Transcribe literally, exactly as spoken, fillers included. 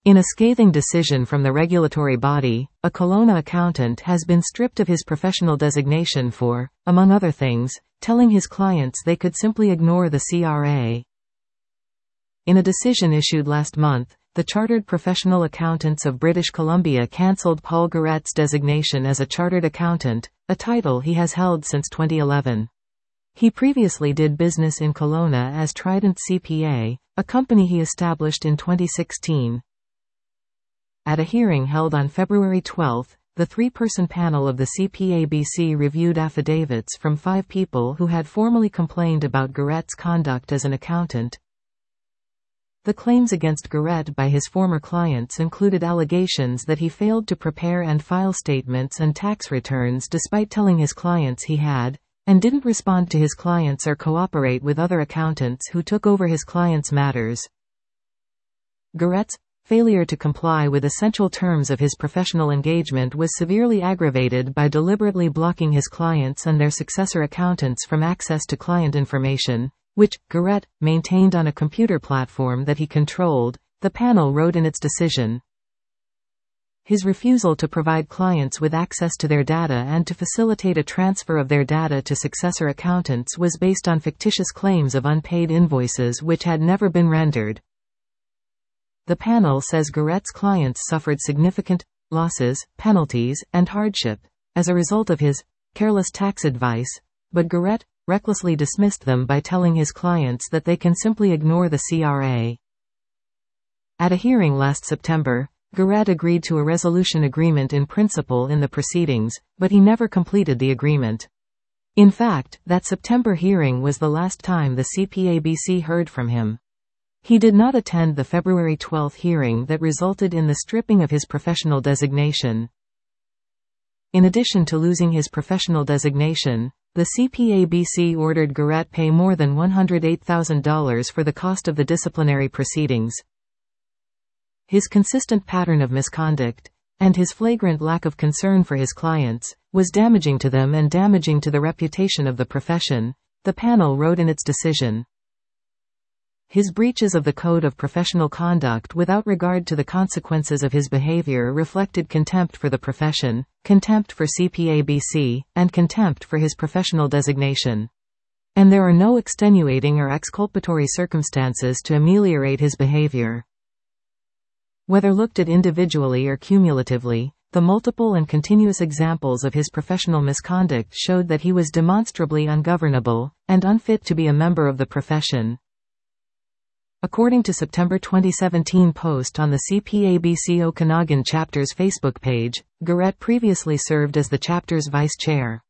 In a scathing decision from the regulatory body, a Kelowna accountant has been stripped of his professional designation for, among other things, telling his clients they could simply ignore the C R A. In a decision issued last month, the Chartered Professional Accountants of British Columbia cancelled Paul Garrett's designation as a chartered accountant, a title he has held since twenty eleven. He previously did business in Kelowna as Trident C P A, a company he established in twenty sixteen. At a hearing held on February twelfth, the three-person panel of the C P A B C reviewed affidavits from five people who had formally complained about Garrett's conduct as an accountant. The claims against Garrett by his former clients included allegations that he failed to prepare and file statements and tax returns despite telling his clients he had, and didn't respond to his clients or cooperate with other accountants who took over his clients' matters. Garrett's failure to comply with essential terms of his professional engagement was severely aggravated by deliberately blocking his clients and their successor accountants from access to client information, which Garrett maintained on a computer platform that he controlled, the panel wrote in its decision. His refusal to provide clients with access to their data and to facilitate a transfer of their data to successor accountants was based on fictitious claims of unpaid invoices which had never been rendered. The panel says Garrett's clients suffered significant losses, penalties, and hardship as a result of his careless tax advice, but Garrett recklessly dismissed them by telling his clients that they can simply ignore the C R A. At a hearing last September, Garrett agreed to a resolution agreement in principle in the proceedings, but he never completed the agreement. In fact, that September hearing was the last time the C P A B C heard from him. He did not attend the February twelfth hearing that resulted in the stripping of his professional designation. In addition to losing his professional designation, the C P A B C ordered Garrett pay more than one hundred eight thousand dollars for the cost of the disciplinary proceedings. His consistent pattern of misconduct, and his flagrant lack of concern for his clients, was damaging to them and damaging to the reputation of the profession, the panel wrote in its decision. His breaches of the Code of Professional Conduct without regard to the consequences of his behavior reflected contempt for the profession, contempt for C P A B C, and contempt for his professional designation. And there are no extenuating or exculpatory circumstances to ameliorate his behavior. Whether looked at individually or cumulatively, the multiple and continuous examples of his professional misconduct showed that he was demonstrably ungovernable, and unfit to be a member of the profession. According to September twenty seventeen post on the C P A B C Okanagan chapter's Facebook page, Garrett previously served as the chapter's vice chair.